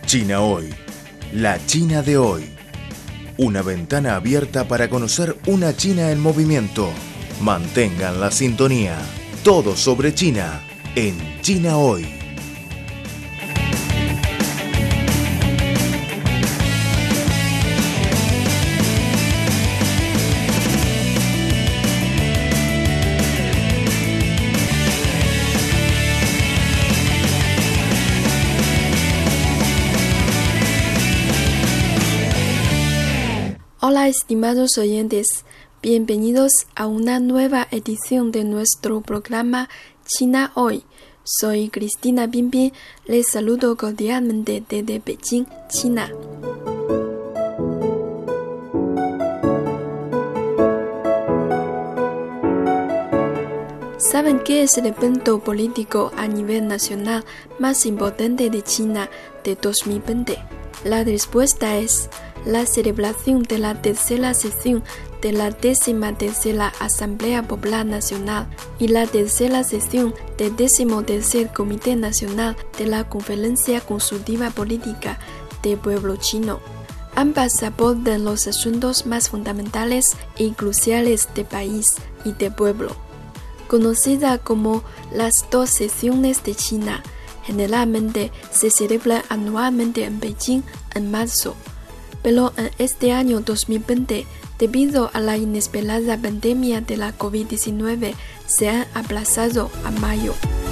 China Hoy, la China de hoy. Una ventana abierta para conocer una China en movimiento. Mantengan la sintonía. Todo sobre China en China Hoy. Hola estimados oyentes, bienvenidos a una nueva edición de nuestro programa China Hoy. Soy Cristina Binbin, les saludo cordialmente desde Beijing, China. ¿Saben qué es el evento político a nivel nacional más importante de China de 2020? La respuesta es la celebración de la tercera sesión de la 13ª Asamblea Popular Nacional y la tercera sesión del 13º Comité Nacional de la Conferencia Consultiva Política del Pueblo Chino. Ambas abordan los asuntos más fundamentales y cruciales del país y del pueblo. Conocida como las dos sesiones de China, generalmente se celebran anualmente en Beijing en marzo. Pero en este año 2020, debido a la inesperada pandemia de la COVID-19, se han aplazado a mayo.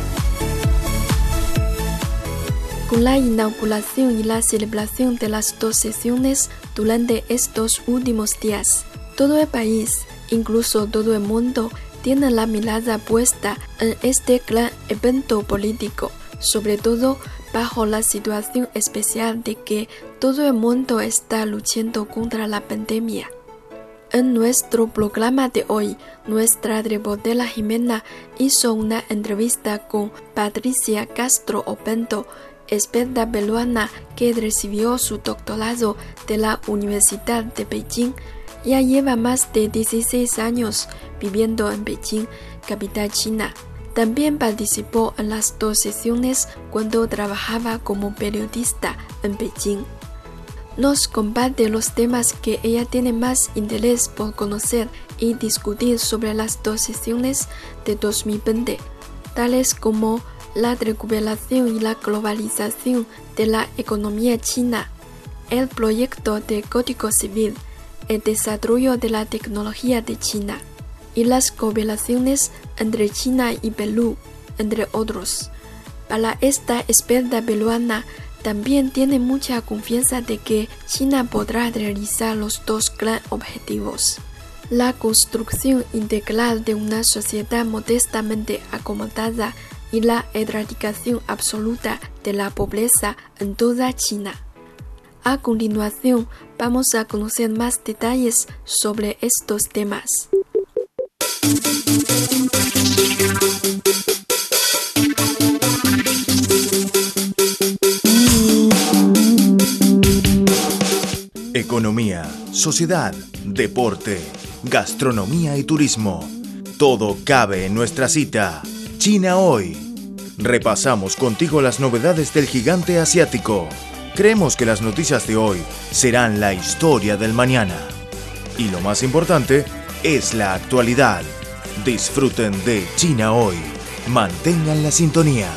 Con la inauguración y la celebración de las dos sesiones durante estos últimos días, todo el país, incluso todo el mundo, tiene la mirada puesta en este gran evento político, sobre todo bajo la situación especial de que todo el mundo está luchando contra la pandemia. En nuestro programa de hoy, nuestra reportera Jimena hizo una entrevista con Patricia Castro Opento, experta peruana que recibió su doctorado de la Universidad de Beijing. Ya lleva más de 16 años viviendo en Beijing, capital china. También participó en las dos sesiones cuando trabajaba como periodista en Beijing. Nos comparte los temas que ella tiene más interés por conocer y discutir sobre las dos sesiones de 2020, tales como la recuperación y la globalización de la economía china, el proyecto de Código Civil, el desarrollo de la tecnología de China y las cooperaciones entre China y Perú, entre otros. Para esta experta peruana, también tiene mucha confianza de que China podrá realizar los dos grandes objetivos: la construcción integral de una sociedad modestamente acomodada y la erradicación absoluta de la pobreza en toda China. A continuación, vamos a conocer más detalles sobre estos temas. Economía, sociedad, deporte, gastronomía y turismo. Todo cabe en nuestra cita. China Hoy. Repasamos contigo las novedades del gigante asiático. Creemos que las noticias de hoy serán la historia del mañana. Y lo más importante es la actualidad. Disfruten de China Hoy. Mantengan la sintonía.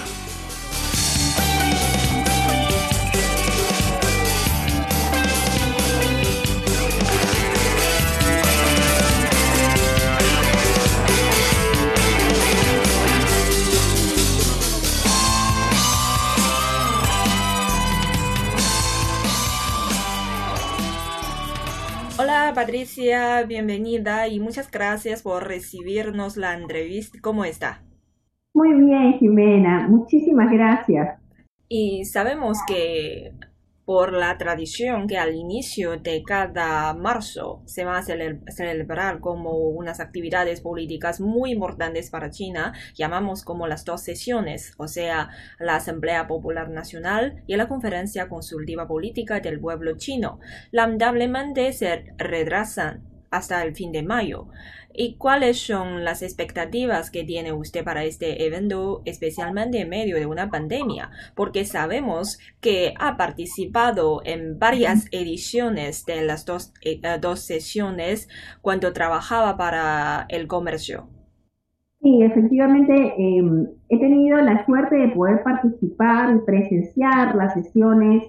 Hola Patricia, bienvenida y muchas gracias por recibirnos la entrevista. ¿Cómo está? Muy bien, Jimena, muchísimas gracias. Y sabemos que por la tradición que al inicio de cada marzo se va a celebrar como unas actividades políticas muy importantes para China, llamamos como las dos sesiones, o sea, la Asamblea Popular Nacional y la Conferencia Consultiva Política del Pueblo Chino. Lamentablemente se retrasan hasta el fin de mayo. ¿Y cuáles son las expectativas que tiene usted para este evento, especialmente en medio de una pandemia? Porque sabemos que ha participado en varias ediciones de las dos sesiones cuando trabajaba para el comercio. Sí, efectivamente, he tenido la suerte de poder participar y presenciar las sesiones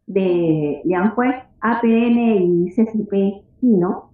de Yanjuez, APN y CCP Chino.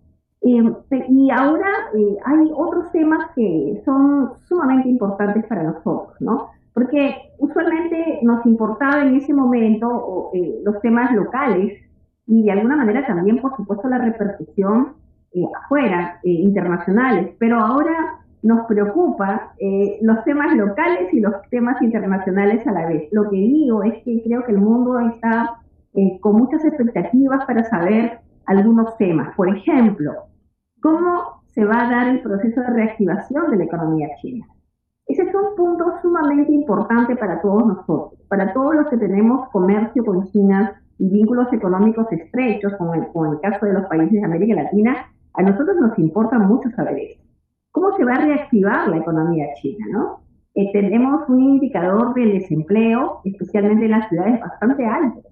Y ahora hay otros temas que son sumamente importantes para nosotros, ¿no? Porque usualmente nos importaba en ese momento los temas locales y de alguna manera también, por supuesto, la repercusión afuera, internacionales, pero ahora nos preocupa los temas locales y los temas internacionales a la vez. Lo que digo es que creo que el mundo está con muchas expectativas para saber algunos temas. Por ejemplo, ¿cómo se va a dar el proceso de reactivación de la economía china? Ese es un punto sumamente importante para todos nosotros, para todos los que tenemos comercio con China y vínculos económicos estrechos, como el caso de los países de América Latina. A nosotros nos importa mucho saber eso. ¿Cómo se va a reactivar la economía china, no? Tenemos un indicador del desempleo, especialmente en las ciudades, bastante alto.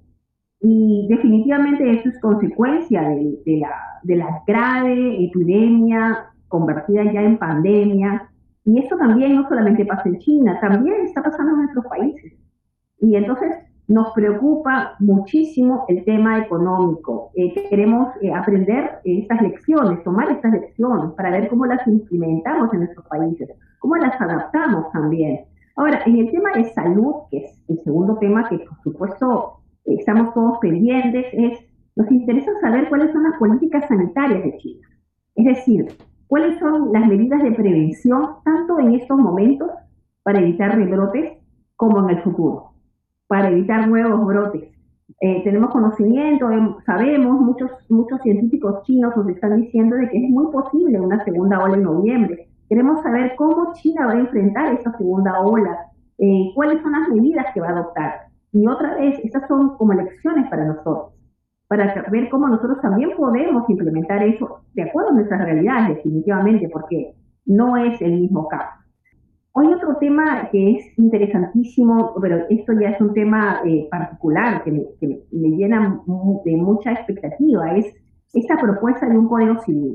Y definitivamente eso es consecuencia de la grave epidemia convertida ya en pandemia. Y eso también no solamente pasa en China, también está pasando en nuestros países. Y entonces nos preocupa muchísimo el tema económico. Queremos aprender estas lecciones, tomar estas lecciones para ver cómo las implementamos en nuestros países, cómo las adaptamos también. Ahora, en el tema de salud, que es el segundo tema que por supuesto estamos todos pendientes, nos interesa saber cuáles son las políticas sanitarias de China. Es decir, cuáles son las medidas de prevención, tanto en estos momentos, para evitar rebrotes, como en el futuro, para evitar nuevos brotes. Tenemos conocimiento, sabemos, muchos científicos chinos nos están diciendo de que es muy posible una segunda ola en noviembre. Queremos saber cómo China va a enfrentar esa segunda ola, cuáles son las medidas que va a adoptar. Y otra vez, estas son como lecciones para nosotros, para ver cómo nosotros también podemos implementar eso de acuerdo a nuestras realidades, definitivamente, porque no es el mismo caso. Hay otro tema que es interesantísimo, pero esto ya es un tema particular que me llena de mucha expectativa, es esta propuesta de un código civil.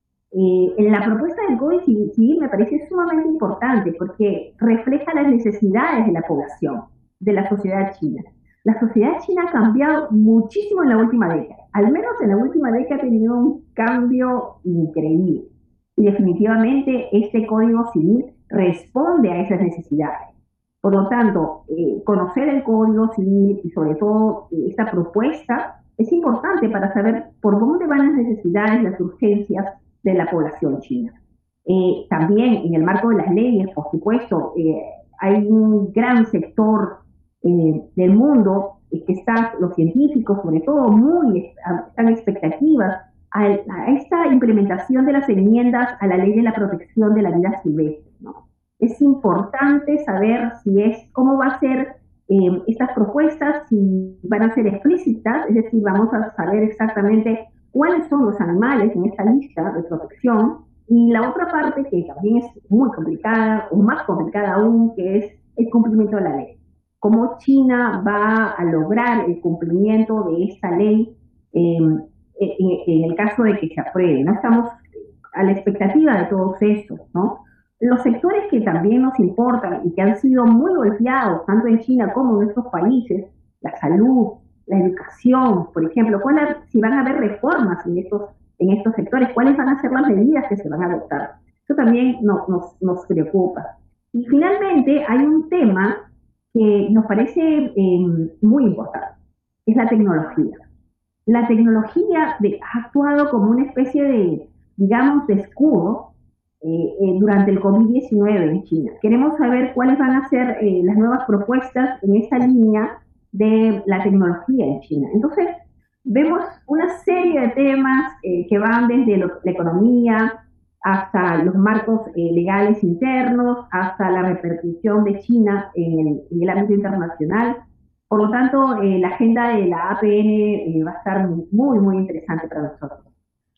En la propuesta del código civil me parece sumamente importante porque refleja las necesidades de la población, de la sociedad china. La sociedad china ha cambiado muchísimo en la última década, al menos en la última década ha tenido un cambio increíble. Y definitivamente este código civil responde a esas necesidades. Por lo tanto, conocer el código civil y sobre todo esta propuesta es importante para saber por dónde van las necesidades, las urgencias de la población china. También en el marco de las leyes, por supuesto, hay un gran sector del mundo que está, los científicos sobre todo, están expectativas a esta implementación de las enmiendas a la ley de la protección de la vida silvestre, ¿no? Es importante saber cómo va a ser estas propuestas, si van a ser explícitas, es decir, vamos a saber exactamente cuáles son los animales en esta lista de protección, y la otra parte que también es muy complicada, o más complicada aún, que es el cumplimiento de la ley. Cómo China va a lograr el cumplimiento de esta ley en el caso de que se apruebe, ¿no? Estamos a la expectativa de todos estos, ¿no? Los sectores que también nos importan y que han sido muy golpeados, tanto en China como en nuestros países, la salud, la educación, por ejemplo, si van a haber reformas en estos sectores, cuáles van a ser las medidas que se van a adoptar. Eso también nos preocupa. Y finalmente hay un tema que nos parece muy importante, es la tecnología. La tecnología ha actuado como una especie de, digamos, de escudo durante el COVID-19 en China. Queremos saber cuáles van a ser las nuevas propuestas en esta línea de la tecnología en China. Entonces, vemos una serie de temas que van desde la economía hasta los marcos legales internos, hasta la repercusión de China en el ámbito internacional. Por lo tanto, la agenda de la APN va a estar muy, muy interesante para nosotros.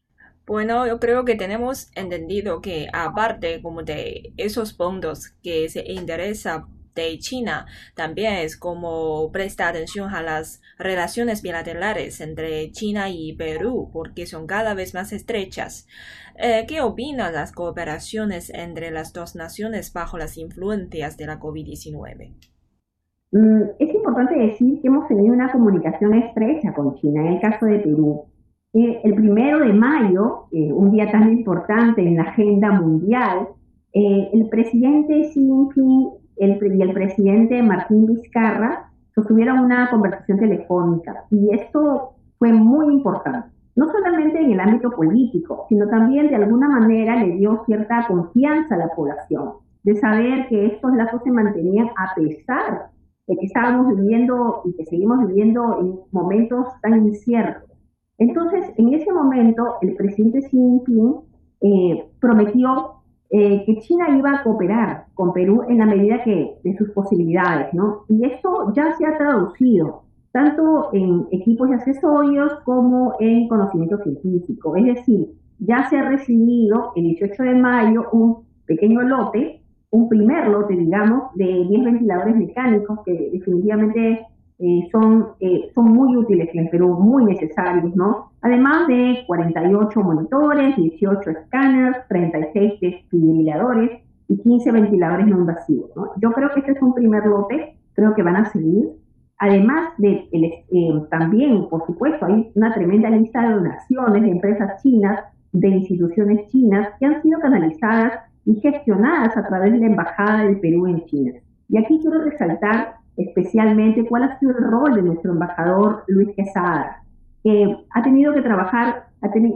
Bueno, yo creo que tenemos entendido que aparte como de esos puntos que se interesa de China, también es como presta atención a las relaciones bilaterales entre China y Perú, porque son cada vez más estrechas. ¿Qué opinan las cooperaciones entre las dos naciones bajo las influencias de la COVID-19? Es importante decir que hemos tenido una comunicación estrecha con China en el caso de Perú. El 1 de mayo, un día tan importante en la agenda mundial, el presidente Xi Jinping y el presidente Martín Vizcarra sostuvieron una conversación telefónica y esto fue muy importante, no solamente en el ámbito político, sino también de alguna manera le dio cierta confianza a la población, de saber que estos lazos se mantenían a pesar de que estábamos viviendo y que seguimos viviendo en momentos tan inciertos. Entonces, en ese momento, el presidente Xi Jinping prometió que China iba a cooperar con Perú en la medida que de sus posibilidades, ¿no? Y esto ya se ha traducido tanto en equipos de accesorios como en conocimiento científico. Es decir, ya se ha recibido el 18 de mayo un pequeño lote, un primer lote, digamos, de 10 ventiladores mecánicos que definitivamente son muy útiles en el Perú, muy necesarios, ¿no? Además de 48 monitores, 18 escáneres, 36 desfibriladores y 15 ventiladores no invasivos, ¿no? Yo creo que este es un primer lote, creo que van a seguir. Además de, también, por supuesto, hay una tremenda lista de donaciones de empresas chinas, de instituciones chinas, que han sido canalizadas y gestionadas a través de la Embajada del Perú en China. Y aquí quiero resaltar especialmente cuál ha sido el rol de nuestro embajador Luis Quesada, que ha tenido que trabajar,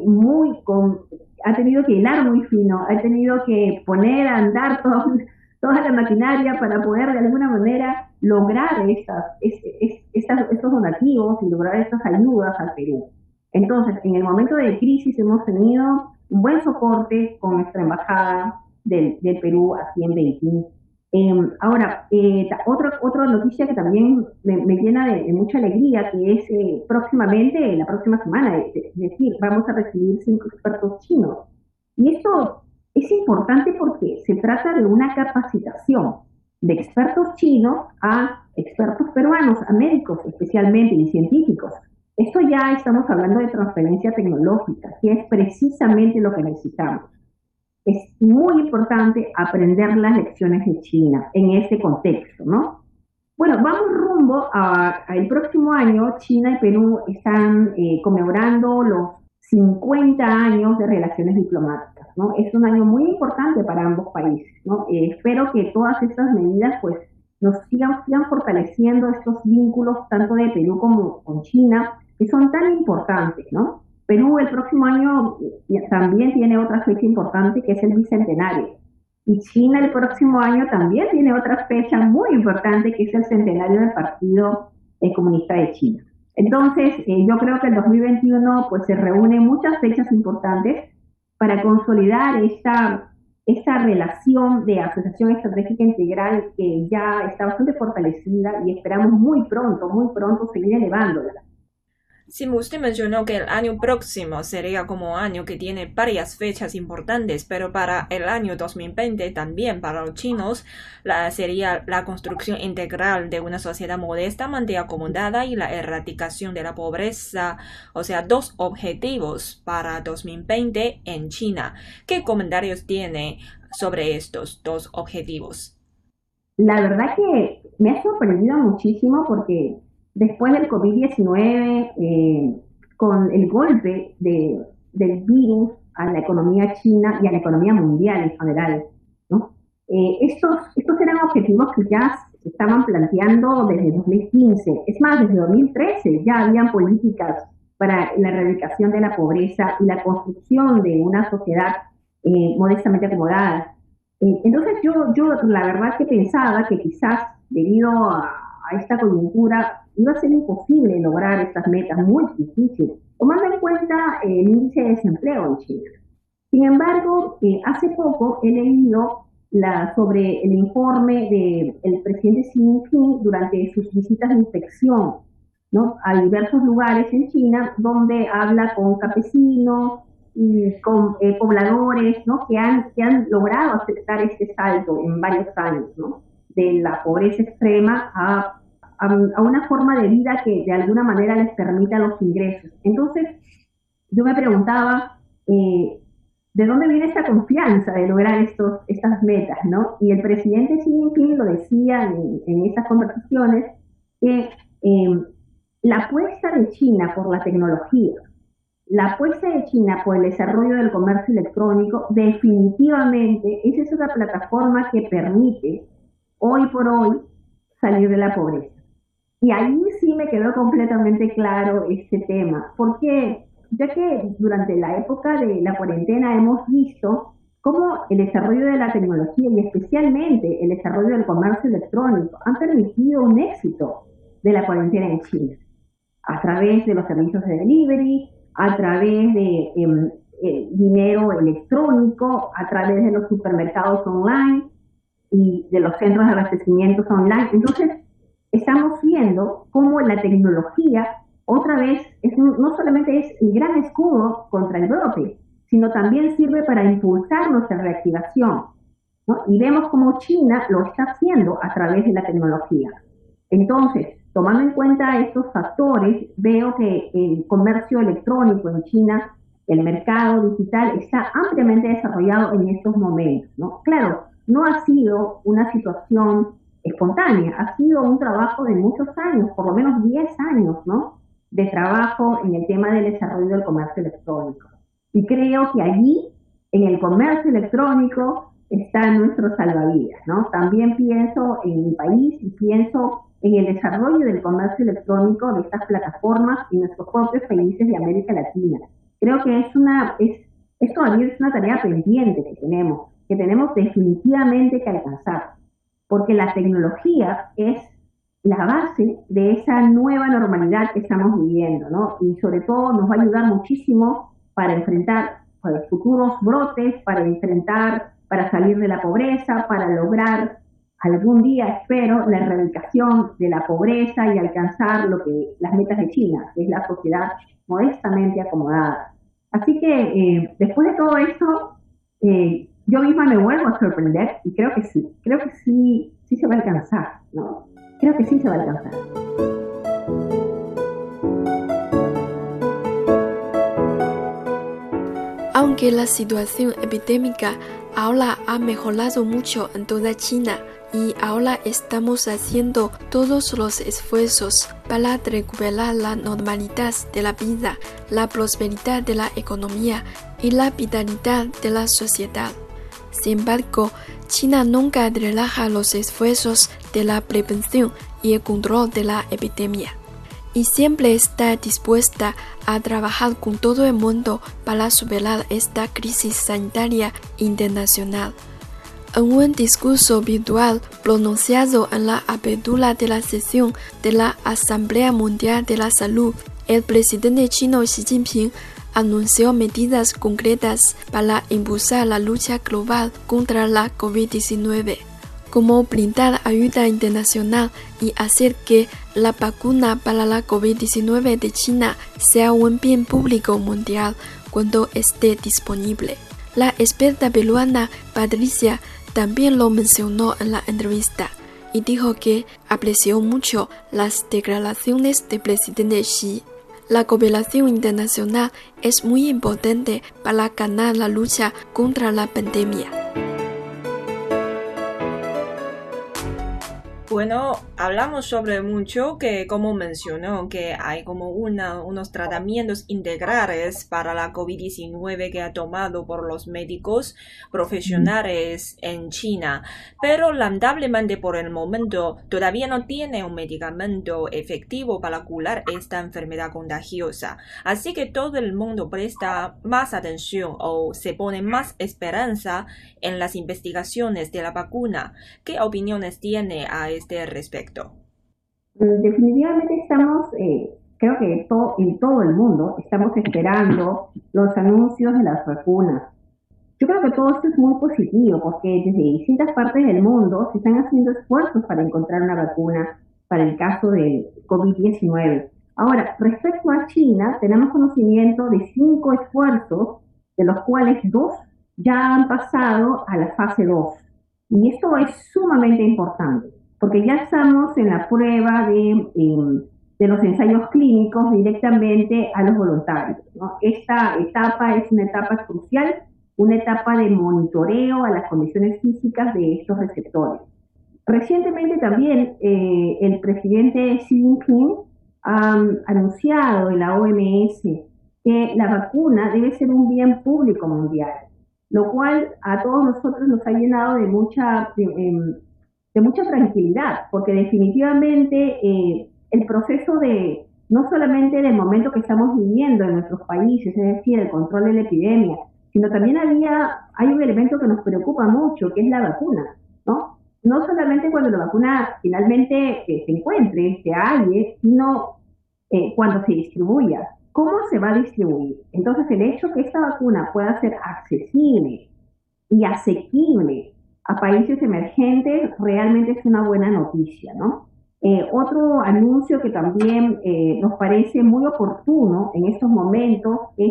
ha tenido que hilar muy fino, ha tenido que poner a andar toda la maquinaria para poder de alguna manera lograr estos donativos y lograr estas ayudas al Perú. Entonces, en el momento de crisis hemos tenido un buen soporte con nuestra embajada del Perú aquí en Beijing. Ahora, otra noticia que también me llena de mucha alegría, que es próximamente, la próxima semana, es decir, vamos a recibir 5 expertos chinos. Y esto es importante porque se trata de una capacitación de expertos chinos a expertos peruanos, a médicos especialmente y científicos. Esto ya estamos hablando de transferencia tecnológica, que es precisamente lo que necesitamos. Es muy importante aprender las lecciones de China en este contexto, ¿no? Bueno, vamos rumbo al próximo año. China y Perú están conmemorando los 50 años de relaciones diplomáticas, ¿no? Es un año muy importante para ambos países, ¿no? Espero que todas estas medidas, pues, nos sigan fortaleciendo estos vínculos tanto de Perú como con China, que son tan importantes, ¿no? Perú el próximo año también tiene otra fecha importante que es el bicentenario. Y China el próximo año también tiene otra fecha muy importante que es el centenario del Partido Comunista de China. Entonces, yo creo que el 2021 pues se reúnen muchas fechas importantes para consolidar esta relación de asociación estratégica integral que ya está bastante fortalecida y esperamos muy pronto seguir elevándola. Sí, usted mencionó que el año próximo sería como año que tiene varias fechas importantes, pero para el año 2020 también para los chinos sería la construcción integral de una sociedad modestamente acomodada y la erradicación de la pobreza, o sea, 2 objetivos para 2020 en China. ¿Qué comentarios tiene sobre estos 2 objetivos? La verdad que me ha sorprendido muchísimo porque después del COVID-19, con el golpe del virus a la economía china y a la economía mundial en general, ¿no? Estos eran objetivos que ya se estaban planteando desde 2015. Es más, desde 2013 ya habían políticas para la erradicación de la pobreza y la construcción de una sociedad modestamente acomodada. Entonces yo la verdad que pensaba que quizás debido a esta coyuntura iba a ser imposible lograr estas metas muy difíciles, tomando en cuenta el índice de desempleo en China. Sin embargo, hace poco he leído sobre el informe del presidente Xi Jinping durante sus visitas de inspección, ¿no?, a diversos lugares en China, donde habla con campesinos y con pobladores, ¿no? que han logrado aceptar este salto en varios años, ¿no? de la pobreza extrema a una forma de vida que de alguna manera les permita los ingresos. Entonces, yo me preguntaba, ¿de dónde viene esta confianza de lograr estas metas? ¿no? Y el presidente Xi Jinping lo decía en estas conversaciones, que la apuesta de China por la tecnología, la apuesta de China por el desarrollo del comercio electrónico, definitivamente esa es una plataforma que permite hoy por hoy salir de la pobreza. Y ahí sí me quedó completamente claro este tema, porque ya que durante la época de la cuarentena hemos visto cómo el desarrollo de la tecnología y especialmente el desarrollo del comercio electrónico han permitido un éxito de la cuarentena en China, a través de los servicios de delivery, a través de dinero electrónico, a través de los supermercados online y de los centros de abastecimiento online. Entonces, estamos viendo cómo la tecnología otra vez no solamente es el gran escudo contra el brote, sino también sirve para impulsar nuestra reactivación, ¿no? Y vemos cómo China lo está haciendo a través de la tecnología. Entonces, tomando en cuenta estos factores, veo que el comercio electrónico en China, el mercado digital, está ampliamente desarrollado en estos momentos, ¿no? Claro, no ha sido una situación espontánea, ha sido un trabajo de muchos años, por lo menos 10 años, ¿no? De trabajo en el tema del desarrollo del comercio electrónico. Y creo que allí, en el comercio electrónico, está nuestro salvavidas, ¿no? También pienso en mi país y pienso en el desarrollo del comercio electrónico de estas plataformas en nuestros propios países de América Latina. Creo que es todavía una tarea pendiente que tenemos definitivamente que alcanzar, porque la tecnología es la base de esa nueva normalidad que estamos viviendo, ¿no? Y sobre todo nos va a ayudar muchísimo para enfrentar futuros brotes, para salir de la pobreza, para lograr algún día, espero, la erradicación de la pobreza y alcanzar las metas de China, que es la sociedad modestamente acomodada. Así que después de todo esto, yo misma me vuelvo a sorprender y creo que sí se va a alcanzar, ¿no? Creo que sí se va a alcanzar. Aunque la situación epidémica ahora ha mejorado mucho en toda China y ahora estamos haciendo todos los esfuerzos para recuperar la normalidad de la vida, la prosperidad de la economía y la vitalidad de la sociedad. Sin embargo, China nunca relaja los esfuerzos de la prevención y el control de la epidemia, y siempre está dispuesta a trabajar con todo el mundo para superar esta crisis sanitaria internacional. En un discurso virtual pronunciado en la apertura de la sesión de la Asamblea Mundial de la Salud, el presidente chino Xi Jinping anunció medidas concretas para impulsar la lucha global contra la COVID-19, como brindar ayuda internacional y hacer que la vacuna para la COVID-19 de China sea un bien público mundial cuando esté disponible. La experta peruana Patricia también lo mencionó en la entrevista y dijo que apreció mucho las declaraciones del presidente Xi. La cooperación internacional es muy importante para ganar la lucha contra la pandemia. Bueno, hablamos sobre mucho que, como mencionó, que hay como unos tratamientos integrales para la COVID-19 que ha tomado por los médicos profesionales en China, pero lamentablemente por el momento todavía no tiene un medicamento efectivo para curar esta enfermedad contagiosa. Así que todo el mundo presta más atención o se pone más esperanza en las investigaciones de la vacuna. ¿Qué opiniones tiene a este respecto? Definitivamente estamos, creo que en todo el mundo, estamos esperando los anuncios de las vacunas. Yo creo que todo esto es muy positivo porque desde distintas partes del mundo se están haciendo esfuerzos para encontrar una vacuna para el caso del COVID-19. Ahora, respecto a China, tenemos conocimiento de 5 esfuerzos de los cuales 2 ya han pasado a la fase 2. Y esto es sumamente importante, porque ya estamos en la prueba de los ensayos clínicos directamente a los voluntarios, ¿no? Esta etapa es una etapa crucial, una etapa de monitoreo a las condiciones físicas de estos receptores. Recientemente también el presidente Xi Jinping ha anunciado en la OMS que la vacuna debe ser un bien público mundial, lo cual a todos nosotros nos ha llenado de mucha tranquilidad, porque definitivamente el proceso no solamente del momento que estamos viviendo en nuestros países, es decir, el control de la epidemia, sino también hay un elemento que nos preocupa mucho, que es la vacuna, ¿no? No solamente cuando la vacuna finalmente se encuentre, se halle, sino cuando se distribuya. ¿Cómo se va a distribuir? Entonces, el hecho que esta vacuna pueda ser accesible y asequible a países emergentes realmente es una buena noticia, ¿no? Otro anuncio que también nos parece muy oportuno en estos momentos es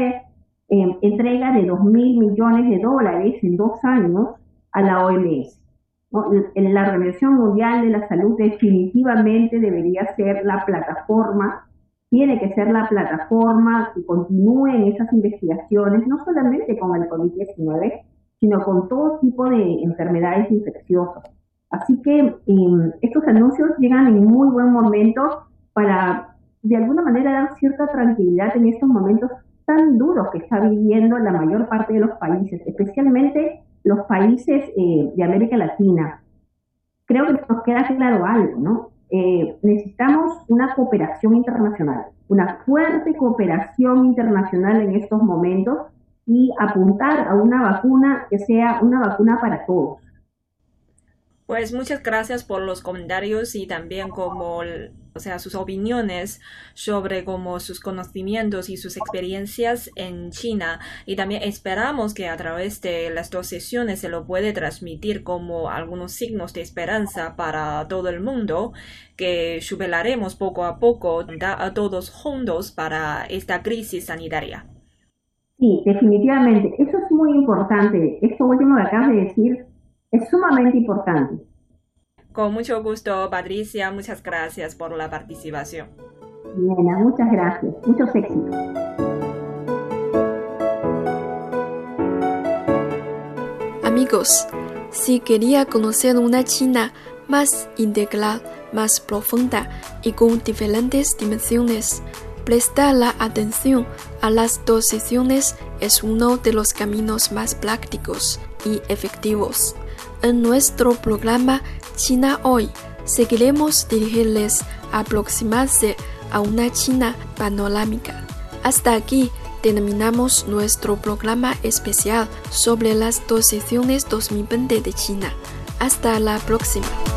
entrega de $2.000 millones en 2 años a la OMS, ¿no? La Organización Mundial de la Salud definitivamente debería ser la plataforma, tiene que ser la plataforma que continúen esas investigaciones, no solamente con el COVID-19, sino con todo tipo de enfermedades infecciosas. Así que estos anuncios llegan en muy buen momento para, de alguna manera, dar cierta tranquilidad en estos momentos tan duros que está viviendo la mayor parte de los países, especialmente los países de América Latina. Creo que nos queda claro algo, ¿no? Necesitamos una cooperación internacional, una fuerte cooperación internacional en estos momentos y apuntar a una vacuna que sea una vacuna para todos. Pues muchas gracias por los comentarios y también sus opiniones sobre sus conocimientos y sus experiencias en China. Y también esperamos que a través de las 2 sesiones se lo puede transmitir como algunos signos de esperanza para todo el mundo, que superaremos poco a poco a todos juntos para esta crisis sanitaria. Sí, definitivamente. Eso es muy importante. Esto último que acabas de decir es sumamente importante. Con mucho gusto, Patricia. Muchas gracias por la participación. Bien, muchas gracias. Muchos éxitos. Amigos, si quería conocer una China más integral, más profunda y con diferentes dimensiones, prestar la atención a las 2 sesiones es uno de los caminos más prácticos y efectivos. En nuestro programa China Hoy, seguiremos dirigirles a aproximarse a una China panorámica. Hasta aquí terminamos nuestro programa especial sobre las 2 sesiones 2020 de China. Hasta la próxima.